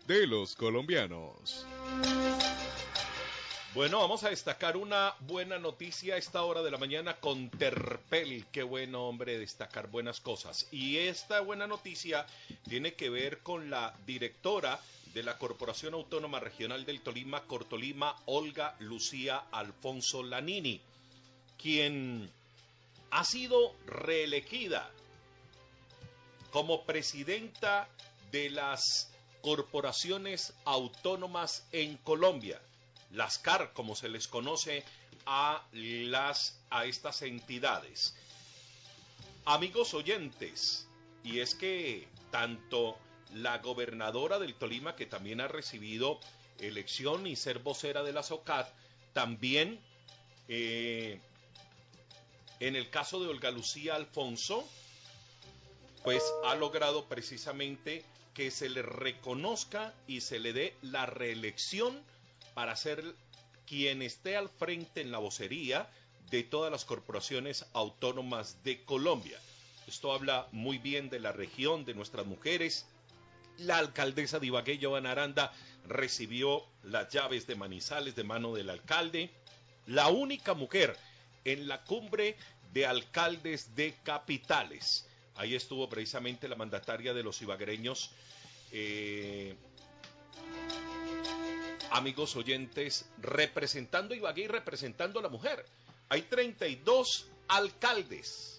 de los colombianos. Bueno, vamos a destacar una buena noticia a esta hora de la mañana con Terpel. Qué bueno, hombre, destacar buenas cosas. Y esta buena noticia tiene que ver con la directora de la Corporación Autónoma Regional del Tolima, Cortolima, Olga Lucía Alfonso Lanini, quien ha sido reelegida como presidenta de las corporaciones autónomas en Colombia. Las CAR, como se les conoce a estas entidades. Amigos oyentes, y es que tanto la gobernadora del Tolima, que también ha recibido elección y ser vocera de la SOCAT, también en el caso de Olga Lucía Alfonso, pues ha logrado precisamente que se le reconozca y se le dé la reelección para ser quien esté al frente en la vocería de todas las corporaciones autónomas de Colombia. Esto habla muy bien de la región, de nuestras mujeres. La alcaldesa de Ibagué, Joana Aranda, recibió las llaves de Manizales de mano del alcalde. La única mujer en la cumbre de alcaldes de capitales. Ahí estuvo precisamente la mandataria de los ibaguereños, amigos oyentes, representando Ibagué y representando a la mujer. Hay 32 alcaldes